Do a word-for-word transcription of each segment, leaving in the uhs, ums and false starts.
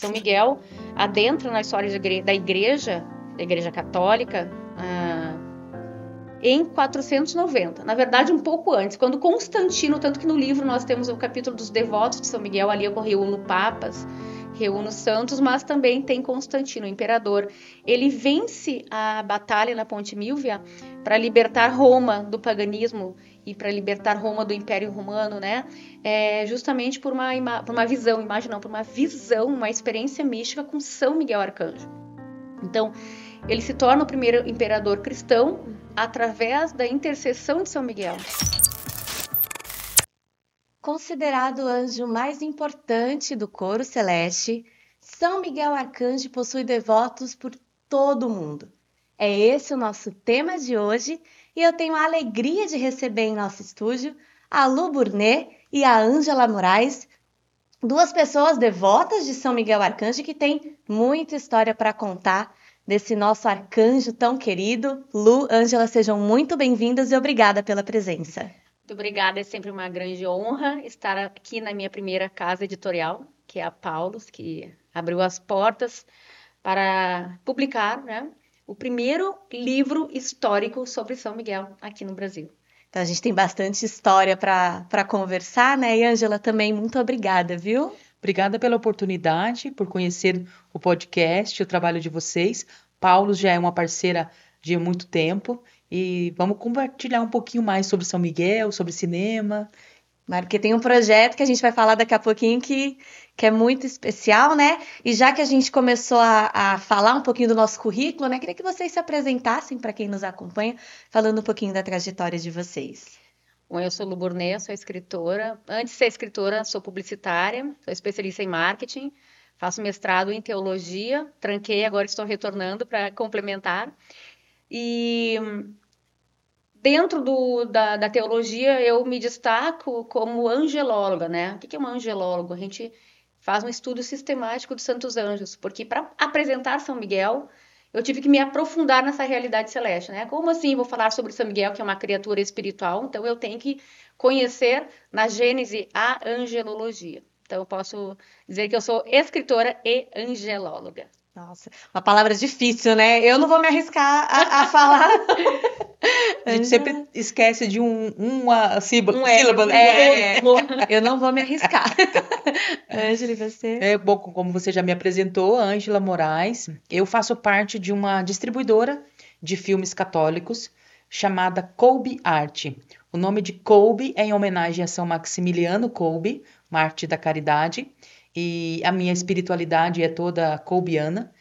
São Miguel adentra na história da igreja, da igreja católica, ah, em quatrocentos e noventa. Na verdade, um pouco antes, quando Constantino, tanto que no livro nós temos o capítulo dos devotos de São Miguel, ali eu reúno papas, reúno santos, mas também tem Constantino, o imperador. Ele vence a batalha na Ponte Milvia para libertar Roma do paganismo e para libertar Roma do Império Romano, né? É, justamente por uma, por uma visão, imagem não, por uma visão, uma experiência mística com São Miguel Arcanjo. Então, ele se torna o primeiro imperador cristão através da intercessão de São Miguel. Considerado o anjo mais importante do coro celeste, São Miguel Arcanjo possui devotos por todo o mundo. É esse o nosso tema de hoje e eu tenho a alegria de receber em nosso estúdio a Lu Burnet e a Ângela Moraes, duas pessoas devotas de São Miguel Arcanjo que têm muita história para contar desse nosso arcanjo tão querido. Lu, Ângela, sejam muito bem-vindas e obrigada pela presença. Muito obrigada, é sempre uma grande honra estar aqui na minha primeira casa editorial, que é a Paulus, que abriu as portas para publicar, né, o primeiro livro histórico sobre São Miguel aqui no Brasil. Então a gente tem bastante história para conversar, né? E Ângela, também muito obrigada, viu? Obrigada pela oportunidade, por conhecer o podcast, o trabalho de vocês. Paulus já é uma parceira de muito tempo e vamos compartilhar um pouquinho mais sobre São Miguel, sobre cinema. Mas porque tem um projeto que a gente vai falar daqui a pouquinho que, que é muito especial, né? E já que a gente começou a, a falar um pouquinho do nosso currículo, né? Queria que vocês se apresentassem para quem nos acompanha, falando um pouquinho da trajetória de vocês. Bom, eu sou Lu Burnet, sou escritora. Antes de ser escritora, sou publicitária, sou especialista em marketing, faço mestrado em teologia, tranquei, agora estou retornando para complementar. E dentro do, da, da teologia, eu me destaco como angelóloga, né? O que é uma angelóloga? A gente faz um estudo sistemático dos santos anjos, porque para apresentar São Miguel, eu tive que me aprofundar nessa realidade celeste, né? Como assim vou falar sobre São Miguel, que é uma criatura espiritual? Então, eu tenho que conhecer na Gênese a angelologia. Então, eu posso dizer que eu sou escritora e angelóloga. Nossa, uma palavra difícil, né? Eu não vou me arriscar a, a falar. A gente sempre esquece de um, uma sílaba. Um sílaba é, é, eu não vou me arriscar. Ângela, e você? É, bom, como você já me apresentou, Ângela Moraes, eu faço parte de uma distribuidora de filmes católicos chamada Kolbe Art. O nome de Kolbe é em homenagem a São Maximiliano Kolbe, mártir da caridade, e a minha espiritualidade é toda kolbiana.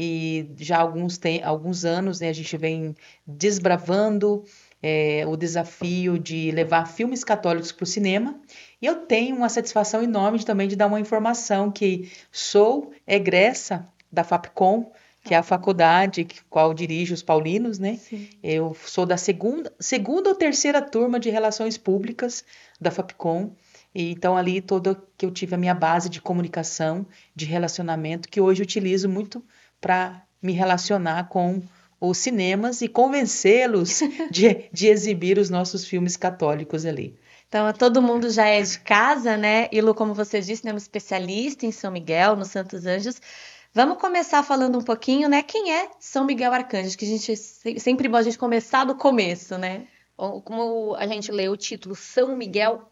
E já há alguns, tem, alguns anos, né, a gente vem desbravando é, o desafio de levar filmes católicos para o cinema. E eu tenho uma satisfação enorme de, também de dar uma informação que sou egressa da FAPCOM, que é a faculdade que qual dirijo os paulinos, né? Sim. Eu sou da segunda, segunda ou terceira turma de Relações Públicas da FAPCOM. E então ali toda que eu tive a minha base de comunicação, de relacionamento, que hoje utilizo muito para me relacionar com os cinemas e convencê-los de, de exibir os nossos filmes católicos ali. Então, todo mundo já é de casa, né? E Lu, como você disse, é um especialista em São Miguel, nos Santos Anjos. Vamos começar falando um pouquinho, né? Quem é São Miguel Arcanjo? Que a gente sempre bom a gente começar do começo, né? Como a gente lê o título São Miguel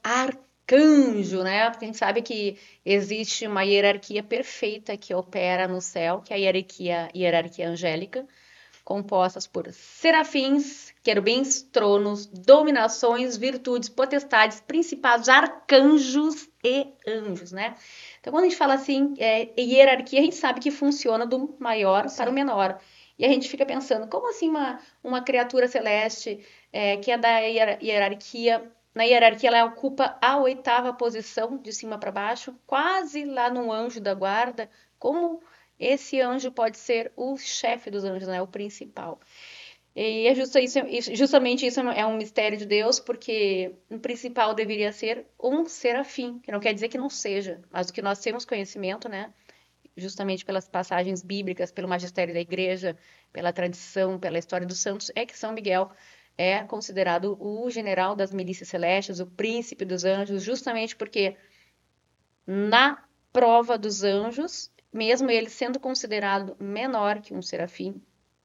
Arcanjo, né? Porque a gente sabe que existe uma hierarquia perfeita que opera no céu, que é a hierarquia, hierarquia angélica, compostas por serafins, querubins, tronos, dominações, virtudes, potestades, principados, arcanjos e anjos, né? Então, quando a gente fala assim, é, hierarquia, a gente sabe que funciona do maior Sim. para o menor. E a gente fica pensando, como assim uma, uma criatura celeste é, que é da hierarquia, na hierarquia ela ocupa a oitava posição, de cima para baixo, quase lá no anjo da guarda, como esse anjo pode ser o chefe dos anjos, né? O principal. E é justa isso, justamente isso é um mistério de Deus, porque o principal deveria ser um serafim, que não quer dizer que não seja, mas o que nós temos conhecimento, né? Justamente pelas passagens bíblicas, pelo magistério da igreja, pela tradição, pela história dos santos, é que São Miguel é considerado o general das milícias celestes, o príncipe dos anjos, justamente porque na prova dos anjos mesmo ele sendo considerado menor que um serafim,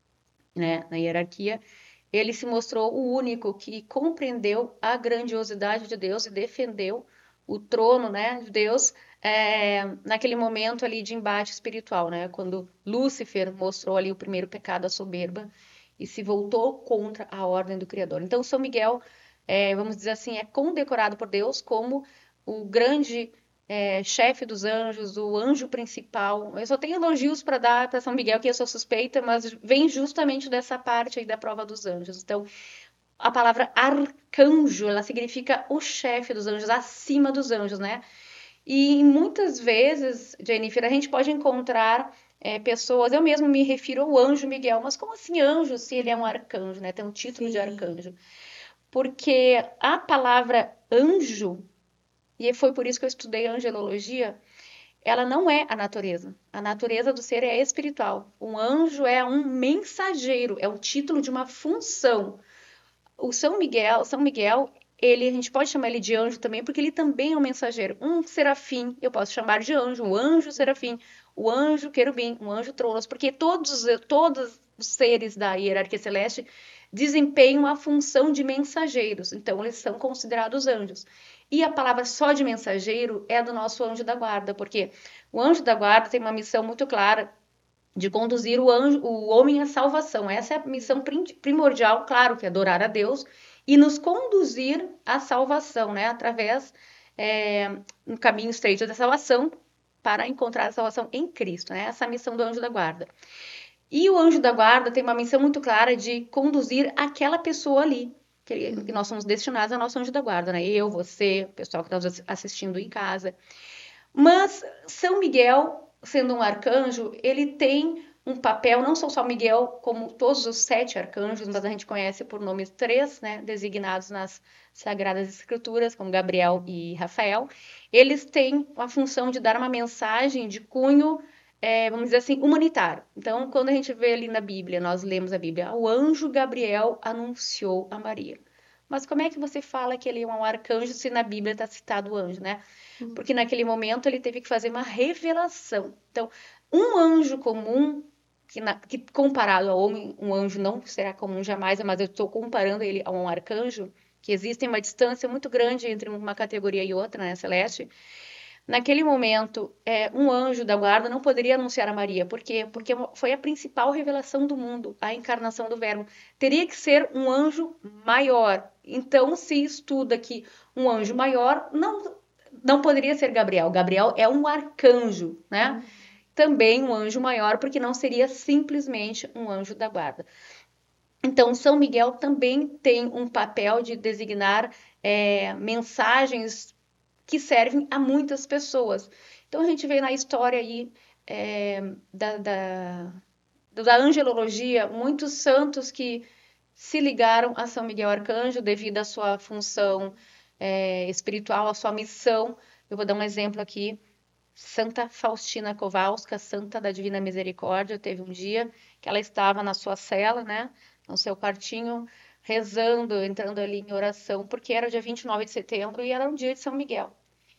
né, na hierarquia, ele se mostrou o único que compreendeu a grandiosidade de Deus e defendeu o trono, né, de Deus, é, naquele momento ali de embate espiritual, né, quando Lúcifer mostrou ali o primeiro pecado, a soberba, e se voltou contra a ordem do Criador. Então, São Miguel, é, vamos dizer assim, é condecorado por Deus como o grande é, chefe dos anjos, o anjo principal. Eu só tenho elogios para dar para São Miguel, que eu sou suspeita, mas vem justamente dessa parte aí da prova dos anjos. Então, a palavra arcanjo, ela significa o chefe dos anjos, acima dos anjos, né? E muitas vezes, Jennifer, a gente pode encontrar é, pessoas, eu mesmo me refiro ao anjo Miguel, mas como assim anjo, se ele é um arcanjo, né? Tem um título Sim. de arcanjo. Porque a palavra anjo, e foi por isso que eu estudei angelologia, ela não é a natureza. A natureza do ser é espiritual. Um anjo é um mensageiro, é o título de uma função. O São Miguel, São Miguel, ele, a gente pode chamar ele de anjo também, porque ele também é um mensageiro. Um serafim, eu posso chamar de anjo, um anjo serafim, o anjo querubim, um anjo tronos, porque todos, todos os seres da hierarquia celeste desempenham a função de mensageiros, então eles são considerados anjos. E a palavra só de mensageiro é do nosso anjo da guarda, porque o anjo da guarda tem uma missão muito clara de conduzir o, anjo, o homem à salvação. Essa é a missão primordial, claro, que é adorar a Deus e nos conduzir à salvação, né? Através é, no caminho estreito da salvação para encontrar a salvação em Cristo, né? Essa é a missão do anjo da guarda. E o anjo da guarda tem uma missão muito clara de conduzir aquela pessoa ali, que, que nós somos destinados ao nosso anjo da guarda, né? Eu, você, o pessoal que está assistindo em casa. Mas São Miguel, sendo um arcanjo, ele tem um papel, não são só Miguel, como todos os sete arcanjos, mas a gente conhece por nomes três, né, designados nas Sagradas Escrituras, como Gabriel e Rafael. Eles têm a função de dar uma mensagem de cunho, é, vamos dizer assim, humanitário. Então, quando a gente vê ali na Bíblia, nós lemos a Bíblia, o anjo Gabriel anunciou a Maria. Mas como é que você fala que ele é um arcanjo se na Bíblia está citado o anjo, né? Porque naquele momento ele teve que fazer uma revelação. Então, um anjo comum, que, na, que comparado ao homem, um anjo não será comum jamais, mas eu estou comparando ele a um arcanjo, que existe uma distância muito grande entre uma categoria e outra, né, celeste. Naquele momento, é, um anjo da guarda não poderia anunciar a Maria. Por quê? Porque foi a principal revelação do mundo, a encarnação do Verbo. Teria que ser um anjo maior. Então, se estuda que um anjo maior não, não poderia ser Gabriel. Gabriel é um arcanjo, né? Uhum. Também um anjo maior, porque não seria simplesmente um anjo da guarda. Então, São Miguel também tem um papel de designar é, mensagens que servem a muitas pessoas. Então, a gente vê na história aí é, da, da, da angelologia, muitos santos que se ligaram a São Miguel Arcanjo devido à sua função é, espiritual, à sua missão. Eu vou dar um exemplo aqui. Santa Faustina Kowalska, Santa da Divina Misericórdia, teve um dia que ela estava na sua cela, né, no seu quartinho, rezando, entrando ali em oração, porque era o dia vinte e nove de setembro e era um dia de São Miguel.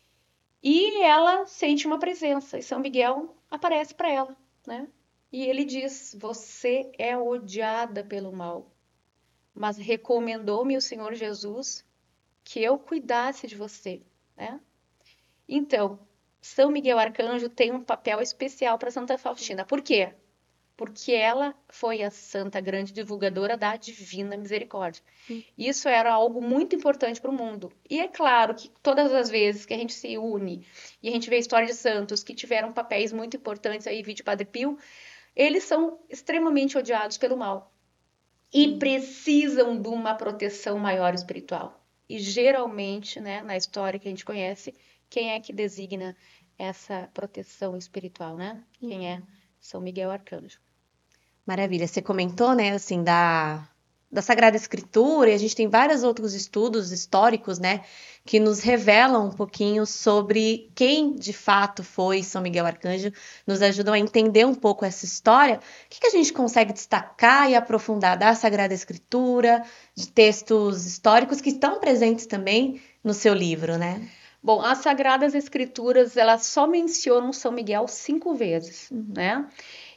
E ela sente uma presença, e São Miguel aparece para ela, né? E ele diz: você é odiada pelo mal, mas recomendou-me o Senhor Jesus que eu cuidasse de você, né? Então, São Miguel Arcanjo tem um papel especial para Santa Faustina. Por quê? Porque ela foi a santa grande divulgadora da Divina Misericórdia. Sim. Isso era algo muito importante para o mundo. E é claro que todas as vezes que a gente se une e a gente vê a história de santos que tiveram papéis muito importantes, aí vídeo Padre Pio, eles são extremamente odiados pelo mal e Sim. precisam de uma proteção maior espiritual. E geralmente, né, na história que a gente conhece, quem é que designa essa proteção espiritual, né? Sim. Quem é? São Miguel Arcanjo. Maravilha. Você comentou, né, assim, da, da Sagrada Escritura, e a gente tem vários outros estudos históricos, né, que nos revelam um pouquinho sobre quem de fato foi São Miguel Arcanjo, nos ajudam a entender um pouco essa história. O que, que a gente consegue destacar e aprofundar da Sagrada Escritura, de textos históricos que estão presentes também no seu livro, né? Bom, as Sagradas Escrituras, elas só mencionam São Miguel cinco vezes, uhum. né?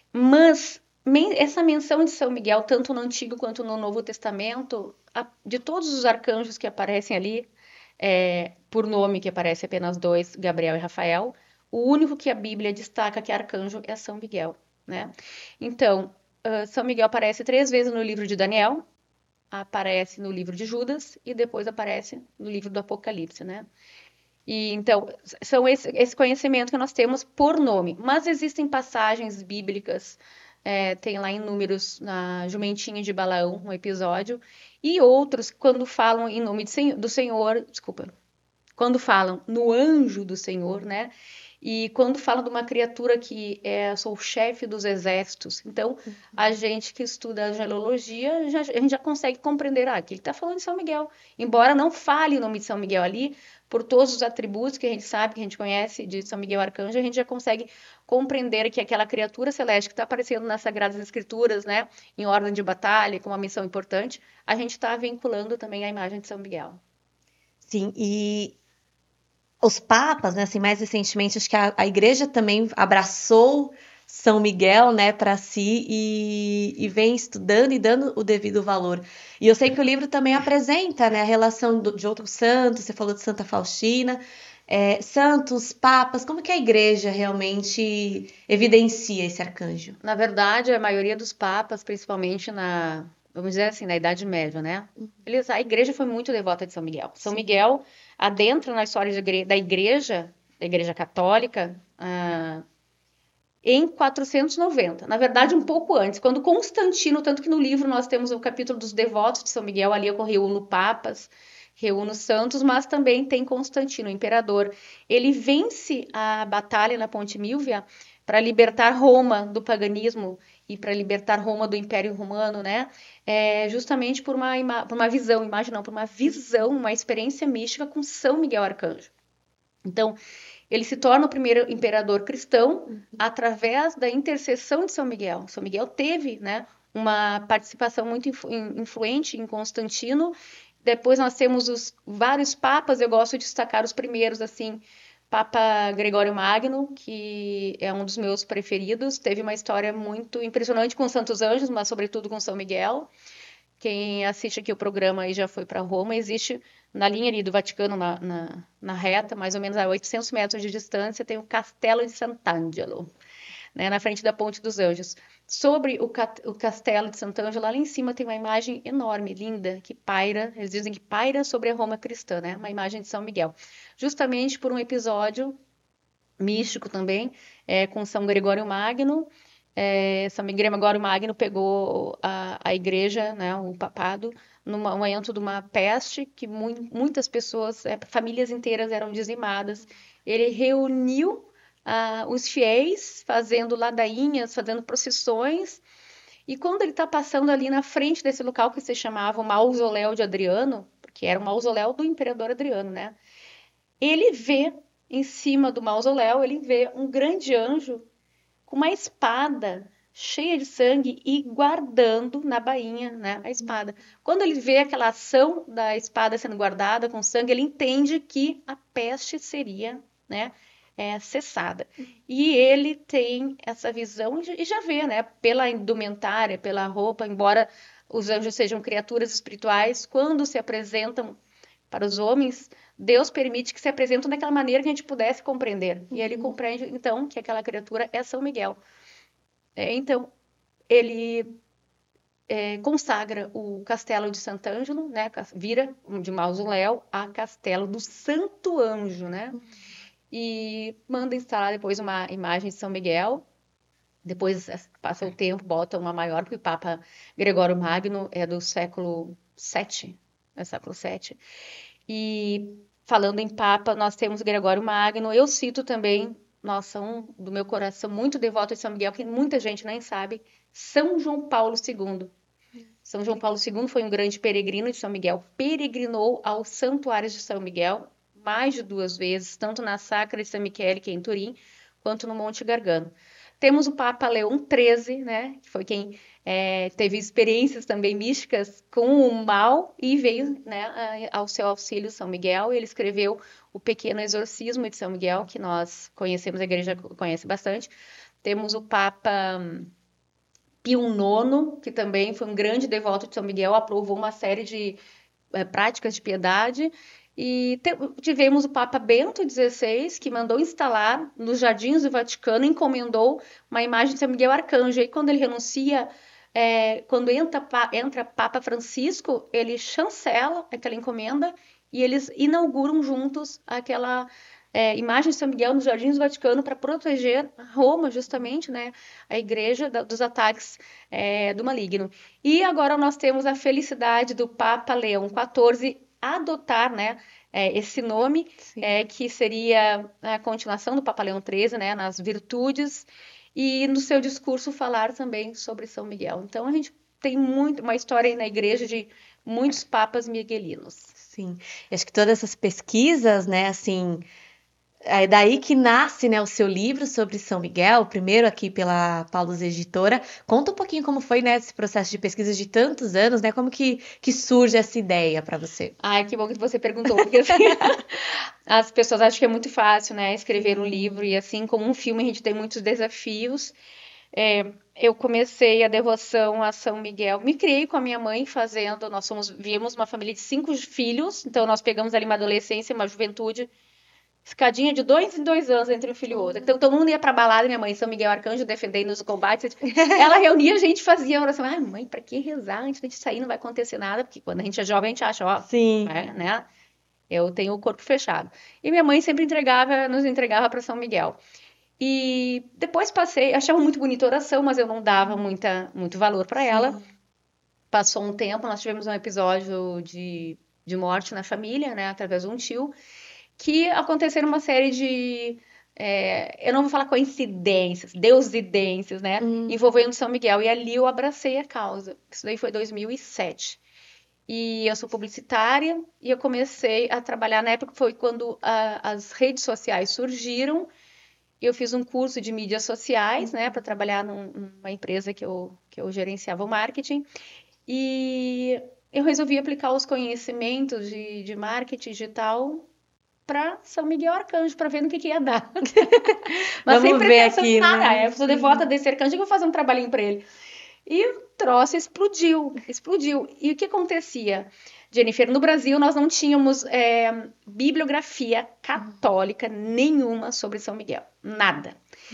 Mas men essa menção de São Miguel, tanto no Antigo quanto no Novo Testamento, a, de todos os arcanjos que aparecem ali, é, por nome que aparece apenas dois, Gabriel e Rafael, o único que a Bíblia destaca que é arcanjo é São Miguel, né? Então, uh, São Miguel aparece três vezes no livro de Daniel, aparece no livro de Judas e depois aparece no livro do Apocalipse, né? E, então, são esse, esse conhecimento que nós temos por nome. Mas existem passagens bíblicas, é, tem lá em Números, na Jumentinha de Balaão, um episódio, e outros, quando falam em nome de, do Senhor, desculpa, quando falam no anjo do Senhor, né? E quando falam de uma criatura que é, sou o chefe dos exércitos, então uhum. a gente que estuda angelologia, já, a gente já consegue compreender, ah, que ele está falando de São Miguel. Embora não fale o nome de São Miguel ali, por todos os atributos que a gente sabe, que a gente conhece de São Miguel Arcanjo, a gente já consegue compreender que aquela criatura celeste que está aparecendo nas Sagradas Escrituras, né, em ordem de batalha, com uma missão importante, a gente está vinculando também a imagem de São Miguel. Sim, e os papas, né, assim, mais recentemente, acho que a, a igreja também abraçou São Miguel, né, para si e, e vem estudando e dando o devido valor. E eu sei que o livro também apresenta, né, a relação do, de outros santos, você falou de Santa Faustina, é, santos, papas, como que a igreja realmente evidencia esse arcanjo? Na verdade, a maioria dos papas, principalmente na, vamos dizer assim, na Idade Média, né, eles, a igreja foi muito devota de São Miguel. São Sim. Miguel adentra na história de, da igreja, da igreja católica, ah, em quatrocentos e noventa. Na verdade, um pouco antes, quando Constantino, tanto que no livro nós temos o capítulo dos devotos de São Miguel, ali eu reúno papas, reúno santos, mas também tem Constantino, o imperador. Ele vence a batalha na Ponte Milvia para libertar Roma do paganismo e para libertar Roma do Império Romano, né? É, justamente por uma, por uma visão, imagem não, por uma visão, uma experiência mística com São Miguel Arcanjo. Então, ele se torna o primeiro imperador cristão uhum. através da intercessão de São Miguel. São Miguel teve, né, uma participação muito influ influente em Constantino. Depois nós temos os vários papas, eu gosto de destacar os primeiros, assim, Papa Gregório Magno, que é um dos meus preferidos, teve uma história muito impressionante com os Santos Anjos, mas sobretudo com São Miguel. Quem assiste aqui o programa aí já foi para Roma, existe na linha ali do Vaticano, na, na, na reta, mais ou menos a oitocentos metros de distância, tem o Castelo de Sant'Angelo, né, na frente da Ponte dos Anjos. Sobre o, o Castelo de Sant'Angelo, lá em cima tem uma imagem enorme, linda, que paira, eles dizem que paira sobre a Roma cristã, né, uma imagem de São Miguel. Justamente por um episódio místico também, é, com São Gregório Magno. É, São Gregório Magno pegou a, a igreja, né, o papado, no momento de uma peste que mu muitas pessoas, é, famílias inteiras eram dizimadas. Ele reuniu uh, os fiéis, fazendo ladainhas, fazendo procissões, e quando ele está passando ali na frente desse local que se chamava o Mausoléu de Adriano, porque era o mausoléu do imperador Adriano, né, ele vê, em cima do mausoléu, ele vê um grande anjo com uma espada cheia de sangue e guardando na bainha, né, a espada. Quando ele vê aquela ação da espada sendo guardada com sangue, ele entende que a peste seria, né, é, cessada. E ele tem essa visão e já vê, né, pela indumentária, pela roupa, embora os anjos sejam criaturas espirituais, quando se apresentam para os homens, Deus permite que se apresentem daquela maneira que a gente pudesse compreender. E ele compreende, então, que aquela criatura é São Miguel. É, então, ele é, consagra o Castelo de Sant'Angelo, né, vira de mausoléu a Castelo do Santo Anjo, né? E manda instalar depois uma imagem de São Miguel. Depois passa o tempo, bota uma maior, porque o Papa Gregório Magno é do século sete, é século sete. E falando em Papa, nós temos Gregório Magno. Eu cito também, nossa, um do meu coração muito devoto de São Miguel, que muita gente nem sabe, São João Paulo segundo. São João Paulo segundo foi um grande peregrino de São Miguel, peregrinou aos santuários de São Miguel mais de duas vezes, tanto na Sacra de San Michele, que é em Turim, quanto no Monte Gargano. Temos o Papa Leão treze, né, que foi quem é, teve experiências também místicas com o mal e veio, né, ao seu auxílio São Miguel. Ele escreveu o Pequeno Exorcismo de São Miguel, que nós conhecemos, a igreja conhece bastante. Temos o Papa Pio nono, que também foi um grande devoto de São Miguel, aprovou uma série de é, práticas de piedade. E te, tivemos o Papa Bento dezesseis, que mandou instalar nos jardins do Vaticano, encomendou uma imagem de São Miguel Arcanjo. E quando ele renuncia, é, quando entra, entra Papa Francisco, ele chancela aquela encomenda e eles inauguram juntos aquela é, imagem de São Miguel nos jardins do Vaticano para proteger Roma, justamente, né, a igreja da, dos ataques é, do maligno. E agora nós temos a felicidade do Papa Leão quatorze adotar, né, é, esse nome, é, que seria a continuação do Papa Leão treze, né, nas virtudes, e no seu discurso falar também sobre São Miguel. Então a gente tem muito, uma história aí na igreja de muitos papas miguelinos. Sim, acho que todas essas pesquisas, né, assim, é daí que nasce, né, o seu livro sobre São Miguel, o primeiro aqui pela Paulus Editora. Conta um pouquinho como foi, né, esse processo de pesquisa de tantos anos, né, como que, que surge essa ideia para você? Ai, que bom que você perguntou, porque assim, as pessoas acham que é muito fácil, né, escrever um livro, e assim como um filme a gente tem muitos desafios. É, eu comecei a devoção a São Miguel, me criei com a minha mãe fazendo, nós somos, viemos uma família de cinco filhos, então nós pegamos ali uma adolescência, uma juventude, escadinha de dois em dois anos entre um filho e outro. Então todo mundo ia pra balada, minha mãe, São Miguel Arcanjo, defendendo os combates. Ela reunia a gente, fazia oração. Ai, mãe, pra que rezar? Antes da gente sair não vai acontecer nada, porque quando a gente é jovem a gente acha, ó, Sim. É, né? Eu tenho o corpo fechado. E minha mãe sempre entregava, nos entregava para São Miguel. E depois passei, achava muito bonita a oração, mas eu não dava muita, muito valor para ela. Passou um tempo, nós tivemos um episódio de, de morte na família, né, através de um tio, que aconteceram uma série de, é, eu não vou falar coincidências, deusidências, né, Hum. envolvendo São Miguel. E ali eu abracei a causa. Isso daí foi dois mil e sete. E eu sou publicitária e eu comecei a trabalhar, na época foi quando a, as redes sociais surgiram. Eu fiz um curso de mídias sociais, né, para trabalhar num, numa empresa que eu, que eu gerenciava o marketing. E eu resolvi aplicar os conhecimentos de, de marketing digital para São Miguel Arcanjo, para ver no que, que ia dar. Mas Vamos sempre ver pensando, aqui, ah, né? é, eu sou devota desse arcanjo, eu vou fazer um trabalhinho para ele. E o troço explodiu, explodiu. E o que acontecia, Jennifer? No Brasil, nós não tínhamos é, bibliografia católica nenhuma sobre São Miguel. Nada.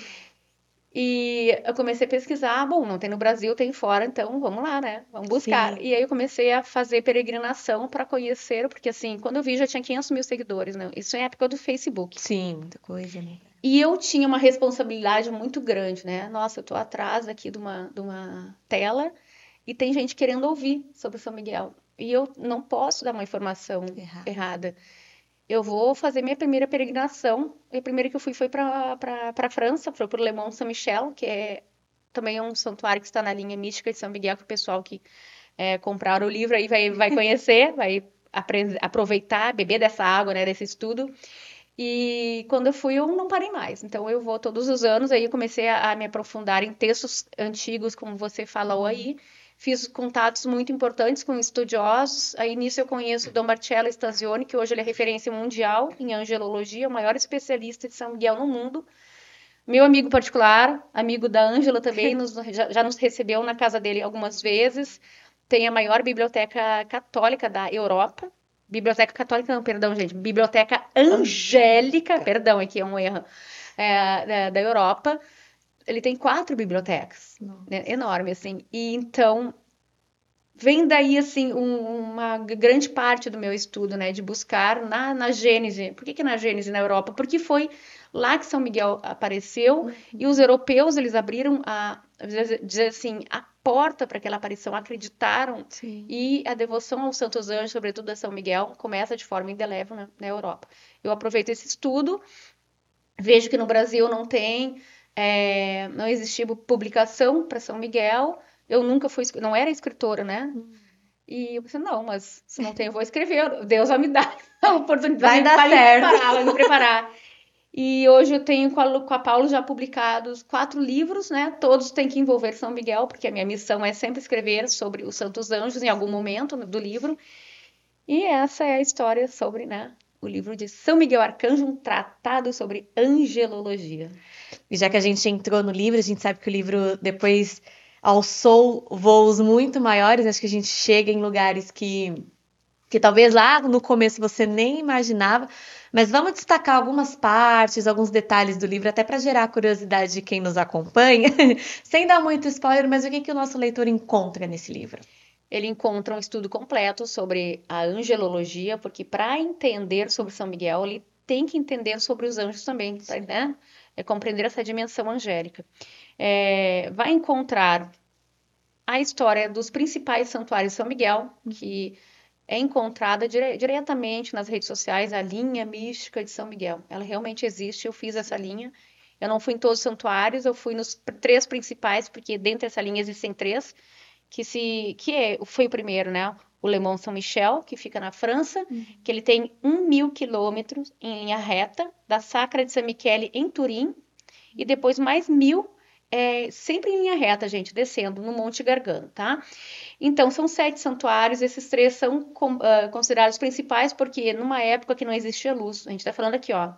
E eu comecei a pesquisar, bom, não tem no Brasil, tem fora, então vamos lá, né? Vamos buscar. Sim. E aí eu comecei a fazer peregrinação para conhecer, porque assim, quando eu vi já tinha quinhentos mil seguidores, né? Isso é época do Facebook. Sim, muita coisa, né? E eu tinha uma responsabilidade muito grande, né? Nossa, eu tô atrás aqui de uma, de uma tela e tem gente querendo ouvir sobre São Miguel. E eu não posso dar uma informação Errado. errada. Eu vou fazer minha primeira peregrinação. E a primeira que eu fui foi para a França, foi para o Le Mont Saint-Michel, que é também é um santuário que está na linha mística de São Miguel, que o pessoal que é, comprar o livro aí vai, vai conhecer, vai aproveitar, beber dessa água, né, desse estudo. E quando eu fui, eu não parei mais. Então, eu vou todos os anos. Aí, eu comecei a, a me aprofundar em textos antigos, como você falou aí. Fiz contatos muito importantes com estudiosos. Aí, nisso, eu conheço o Dom Marcello Stanzioni, que hoje ele é referência mundial em angelologia, o maior especialista de São Miguel no mundo. Meu amigo particular, amigo da Ângela também, nos, já, já nos recebeu na casa dele algumas vezes. Tem a maior biblioteca católica da Europa. Biblioteca católica, não, perdão, gente. Biblioteca angélica, perdão, aqui é um erro, é, da, da Europa. Ele tem quatro bibliotecas, né, enorme, assim. E então, vem daí, assim, um, uma grande parte do meu estudo, né, de buscar na, na Gênese. Por que que na Gênese, na Europa? Porque foi lá que São Miguel apareceu, uhum. E os europeus, eles abriram, a, dizer assim, a porta para aquela aparição, acreditaram. Sim. E a devoção aos santos anjos, sobretudo a São Miguel, começa de forma indelével na, na Europa. Eu aproveito esse estudo, vejo que no Brasil não tem, é, não existiu publicação para São Miguel, eu nunca fui, não era escritora, né? Hum. E eu pensei, não, mas se não tem, eu vou escrever, Deus vai me dar a oportunidade, vai dar vai certo. me preparar, vai me preparar. E hoje eu tenho com a, com a Paulo já publicados quatro livros, né? Todos têm que envolver São Miguel, porque a minha missão é sempre escrever sobre os Santos Anjos em algum momento do livro. E essa é a história sobre, né, o livro de São Miguel Arcanjo, um tratado sobre angelologia. E já que a gente entrou no livro, a gente sabe que o livro depois alçou voos muito maiores, acho que a gente chega em lugares que, que talvez lá no começo você nem imaginava, mas vamos destacar algumas partes, alguns detalhes do livro, até para gerar a curiosidade de quem nos acompanha, sem dar muito spoiler, mas o que, que o nosso leitor encontra nesse livro? Ele encontra um estudo completo sobre a angelologia, porque para entender sobre São Miguel, ele tem que entender sobre os anjos também, tá, né? É compreender essa dimensão angélica. É, vai encontrar a história dos principais santuários de São Miguel, que é encontrada dire diretamente nas redes sociais, a linha mística de São Miguel. Ela realmente existe, eu fiz essa linha. Eu não fui em todos os santuários, eu fui nos três principais, porque dentro dessa linha existem três, que, se, que é, foi o primeiro, né? O Le Mont Saint-Michel, que fica na França, uhum. que ele tem um mil quilômetros em linha reta, da Sacra de San Michele em Turim, e depois mais mil, é, sempre em linha reta, gente, descendo no Monte Gargano, tá? Então, são sete santuários, esses três são com, uh, considerados principais, porque numa época que não existia luz, a gente tá falando aqui, ó,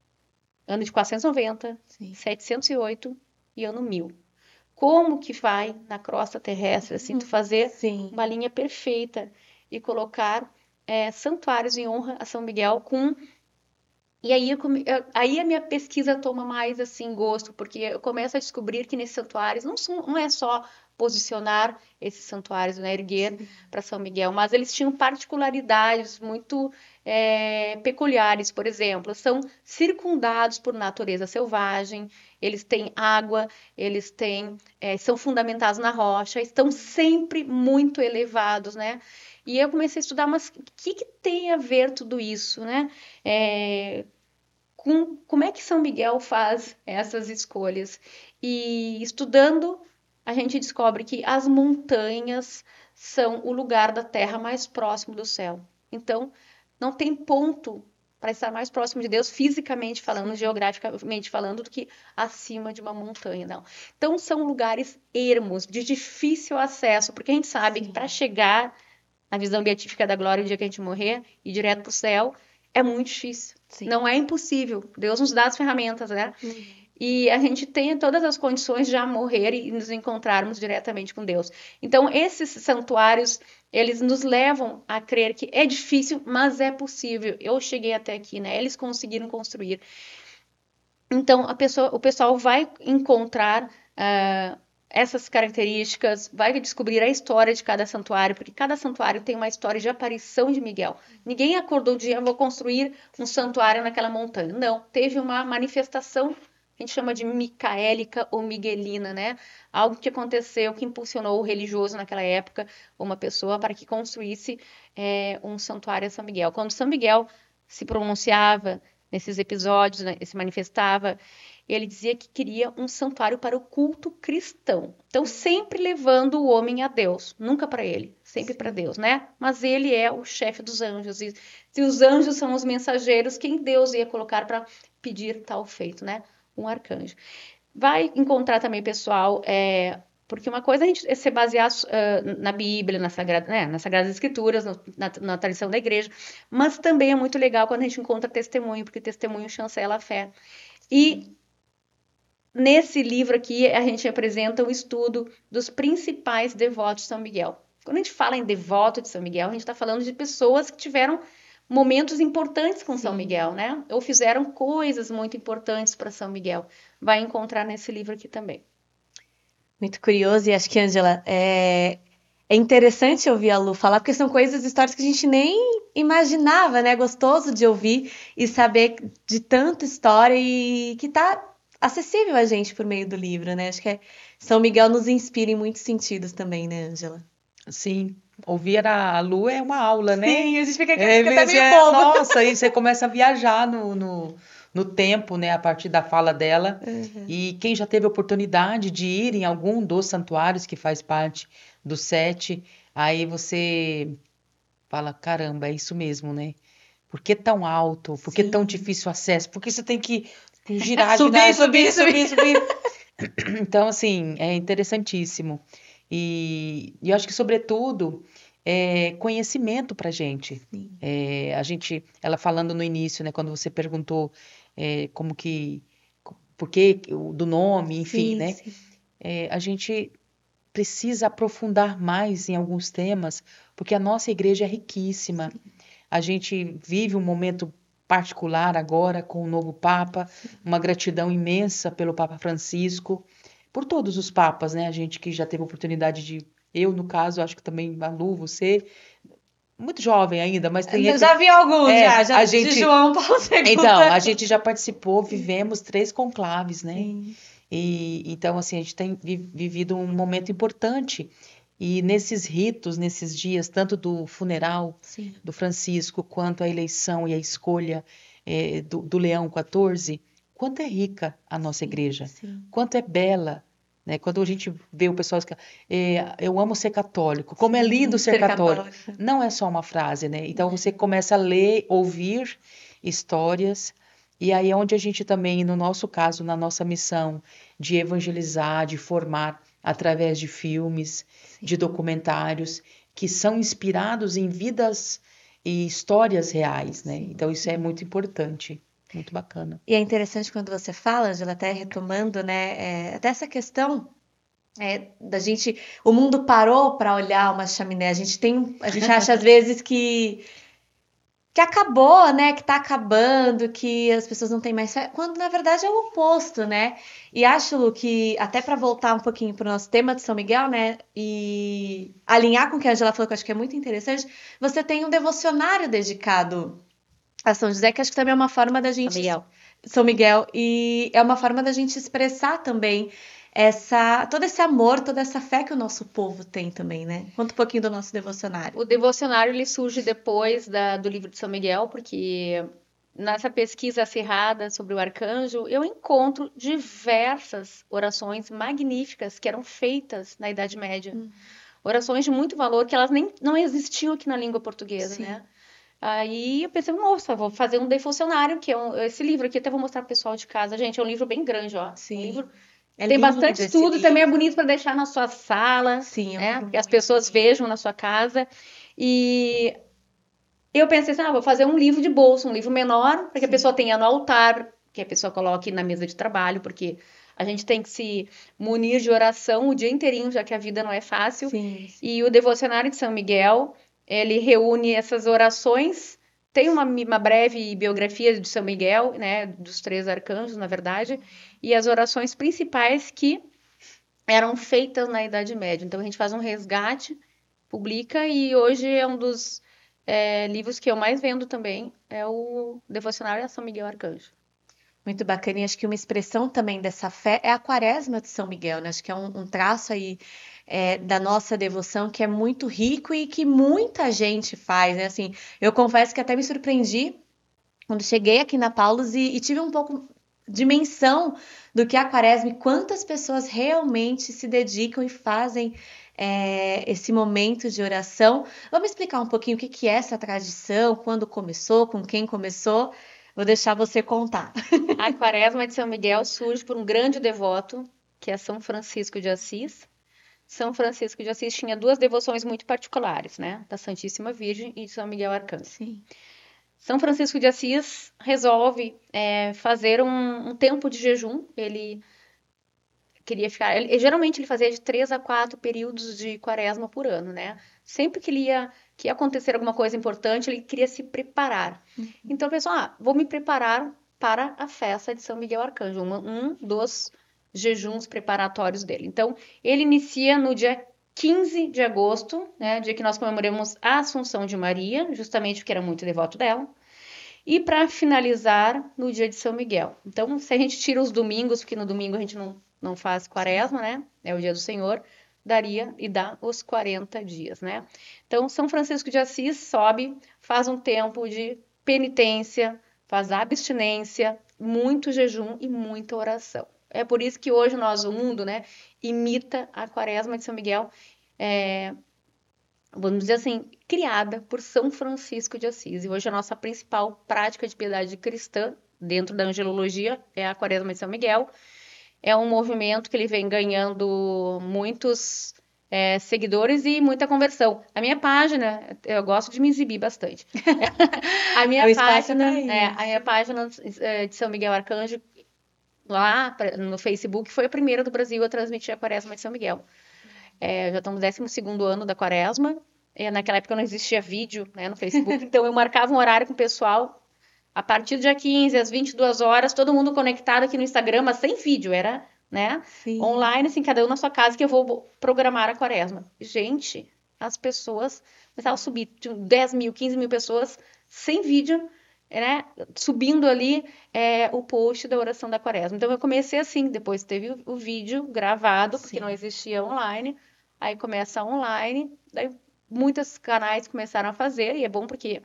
ano de quatrocentos e noventa, Sim. setecentos e oito e ano mil. Como que vai na crosta terrestre, assim, tu fazer Sim. uma linha perfeita e colocar é, santuários em honra a São Miguel com... E aí, eu come... aí a minha pesquisa toma mais, assim, gosto, porque eu começo a descobrir que nesses santuários não, são, não é só posicionar esses santuários, né, erguer para São Miguel, mas eles tinham particularidades muito é, peculiares. Por exemplo, são circundados por natureza selvagem, eles têm água, eles têm, é, são fundamentados na rocha, estão sempre muito elevados, né? E eu comecei a estudar, mas o que, que tem a ver tudo isso, né? É, com, como é que São Miguel faz essas escolhas? E estudando, a gente descobre que as montanhas são o lugar da Terra mais próximo do céu. Então, não tem ponto para estar mais próximo de Deus, fisicamente falando, Sim. geograficamente falando, do que acima de uma montanha, não. Então, são lugares ermos, de difícil acesso, porque a gente sabe Sim. que para chegar na visão beatífica da glória, o dia que a gente morrer, e direto para o céu, é muito difícil. Sim. Não é impossível. Deus nos dá as ferramentas, né? Uhum. E a gente tem todas as condições de já morrer e nos encontrarmos diretamente com Deus. Então, esses santuários, eles nos levam a crer que é difícil, mas é possível. Eu cheguei até aqui, né? Eles conseguiram construir. Então, a pessoa, o pessoal vai encontrar uh, essas características, vai descobrir a história de cada santuário, porque cada santuário tem uma história de aparição de Miguel. Ninguém acordou um dia, vou construir um santuário naquela montanha. Não, teve uma manifestação, a gente chama de micaélica ou miguelina, né? Algo que aconteceu, que impulsionou o religioso naquela época, uma pessoa, para que construísse é, um santuário a São Miguel. Quando São Miguel se pronunciava nesses episódios, né, se manifestava, ele dizia que queria um santuário para o culto cristão. Então, sempre levando o homem a Deus, nunca para ele, sempre para Deus, né? Mas ele é o chefe dos anjos, e se os anjos são os mensageiros, quem Deus ia colocar para pedir tal feito, né? Um arcanjo. Vai encontrar também, pessoal, é, porque uma coisa é a gente ser baseado uh, na Bíblia, na Sagrada, né, nas Sagradas Escrituras, no, na, na tradição da igreja, mas também é muito legal quando a gente encontra testemunho, porque testemunho chancela a fé. E nesse livro aqui, a gente apresenta um estudo dos principais devotos de São Miguel. Quando a gente fala em devoto de São Miguel, a gente está falando de pessoas que tiveram momentos importantes com Sim. São Miguel, né? Ou fizeram coisas muito importantes para São Miguel. Vai encontrar nesse livro aqui também. Muito curioso, e acho que, Ângela, é... é interessante ouvir a Lu falar, porque são coisas, histórias que a gente nem imaginava, né? Gostoso de ouvir e saber de tanta história e que tá acessível a gente por meio do livro, né? Acho que é... São Miguel nos inspira em muitos sentidos também, né, Ângela? Sim, ouvir a Lu é uma aula, né? Sim, a gente fica, é, fica até meio é, bobo. Nossa, aí você começa a viajar no, no, no tempo, né? A partir da fala dela. Uhum. E quem já teve a oportunidade de ir em algum dos santuários que faz parte do sete, aí você fala, caramba, é isso mesmo, né? Por que tão alto? Por que Sim. tão difícil o acesso? Por que você tem que girar, Subir, girar, subir, subir, subir, subir? Então, assim, é interessantíssimo. E, e eu acho que, sobretudo, é conhecimento pra gente. Sim. É, a gente, ela falando no início, né, quando você perguntou é, como que, por que o- do nome, enfim, Sim, né? sim. É, a gente precisa aprofundar mais em alguns temas, porque a nossa igreja é riquíssima. A gente vive um momento particular agora com o novo Papa, uma gratidão imensa pelo Papa Francisco, por todos os papas, né? A gente que já teve a oportunidade de, eu no caso, acho que também a Lu, você, muito jovem ainda, mas tem Eu já vi alguns, é, já, já a de gente, João Paulo segundo. então, a gente já participou, vivemos três conclaves, né? Sim. E então, assim, a gente tem vi- vivido um momento importante. E nesses ritos, nesses dias, tanto do funeral Sim. do Francisco, quanto a eleição e a escolha eh, do, do Leão quatorze, quanto é rica a nossa igreja, Sim. quanto é bela, né? Quando a gente vê o pessoal que eh, eu amo ser católico, como é lindo ser, Ser católico. católica. Não é só uma frase, né? Então você começa a ler, ouvir histórias, e aí é onde a gente também, no nosso caso, na nossa missão de evangelizar, de formar através de filmes, de documentários que são inspirados em vidas e histórias reais, né? Então isso é muito importante, muito bacana. E é interessante quando você fala, Angela, até retomando, né, é, dessa questão é, da gente, o mundo parou para olhar uma chaminé. A gente tem, a gente acha às vezes que que acabou, né, que tá acabando, que as pessoas não têm mais fé, quando na verdade é o oposto, né? E acho, Lu, que até para voltar um pouquinho pro nosso tema de São Miguel, né, e alinhar com o que a Angela falou, que eu acho que é muito interessante, você tem um devocionário dedicado a São José, que acho que também é uma forma da São gente Miguel. São Miguel, e é uma forma da gente expressar também essa, todo esse amor, toda essa fé que o nosso povo tem também, né? Conta um pouquinho do nosso devocionário. O devocionário ele surge depois da, do livro de São Miguel, porque nessa pesquisa acirrada sobre o arcanjo, eu encontro diversas orações magníficas que eram feitas na Idade Média. Hum. Orações de muito valor que elas nem não existiam aqui na língua portuguesa, Sim. né? Aí eu pensei, nossa, vou fazer um devocionário, que é um, esse livro aqui, até vou mostrar pro pessoal de casa. Gente, é um livro bem grande, ó. Sim. Um livro É tem lindo bastante esse estudo, livro. também é bonito para deixar na sua sala, Sim, é um né? livro Que as muito pessoas bonito. vejam na sua casa. E eu pensei assim, ah, vou fazer um livro de bolso, um livro menor, para que a Sim. pessoa tenha no altar, que a pessoa coloque na mesa de trabalho, porque a gente tem que se munir de oração o dia inteirinho, já que a vida não é fácil. Sim, sim. E o Devocionário de São Miguel, ele reúne essas orações. Tem uma, uma breve biografia de São Miguel, né, dos três arcanjos, na verdade, e as orações principais que eram feitas na Idade Média. Então a gente faz um resgate, publica, e hoje é um dos é, livros que eu mais vendo também, é o Devocionário a São Miguel Arcanjo. Muito bacana. E acho que uma expressão também dessa fé é a Quaresma de São Miguel, né? Acho que é um, um traço aí é, da nossa devoção que é muito rico e que muita gente faz, né? Assim, eu confesso que até me surpreendi quando cheguei aqui na Paulus e, e tive um pouco dimensão do que é a Quaresma e quantas pessoas realmente se dedicam e fazem é, esse momento de oração. Vamos explicar um pouquinho o que, que é essa tradição, quando começou, com quem começou. Vou deixar você contar. A Quaresma de São Miguel surge por um grande devoto, que é São Francisco de Assis. São Francisco de Assis tinha duas devoções muito particulares, né? Da Santíssima Virgem e de São Miguel Arcanjo. Sim. São Francisco de Assis resolve é, fazer um, um tempo de jejum. Ele queria ficar. Ele, geralmente ele fazia de três a quatro períodos de quaresma por ano, né? Sempre que ele ia, que ia acontecer alguma coisa importante, ele queria se preparar. Uhum. Então ele pensou: ah, vou me preparar para a festa de São Miguel Arcanjo, um, um dos jejuns preparatórios dele. Então ele inicia no dia quinze de agosto, né? Dia que nós comemoramos a Assunção de Maria, justamente porque era muito devoto dela. E para finalizar, no dia de São Miguel. Então, se a gente tira os domingos, porque no domingo a gente não, não faz quaresma, né? É o dia do Senhor, daria e dá os quarenta dias, né? Então, São Francisco de Assis sobe, faz um tempo de penitência, faz abstinência, muito jejum e muita oração. É por isso que hoje nós, o mundo, né, imita a quaresma de São Miguel. É, vamos dizer assim, criada por São Francisco de Assis. E hoje a nossa principal prática de piedade cristã dentro da angelologia é a Quaresma de São Miguel. É um movimento que ele vem ganhando muitos é, seguidores e muita conversão. A minha página, eu gosto de me exibir bastante. A minha É o espaço página, pra é, isso. a minha página é, de São Miguel Arcanjo, lá pra- no Facebook, foi a primeira do Brasil a transmitir a Quaresma de São Miguel. É, já estamos no décimo segundo ano da Quaresma. E naquela época não existia vídeo, né, no Facebook, então eu marcava um horário com o pessoal. A partir do dia quinze, às vinte e duas horas, todo mundo conectado aqui no Instagram, mas sem vídeo, era, né, Sim. online, assim, cada um na sua casa, que eu vou programar a Quaresma. Gente, as pessoas começavam a subir, tinha dez mil, quinze mil pessoas sem vídeo, né, subindo ali é, o post da oração da Quaresma. Então eu comecei assim, depois teve o, o vídeo gravado, porque Sim. não existia online, aí começa online, daí muitos canais começaram a fazer, e é bom porque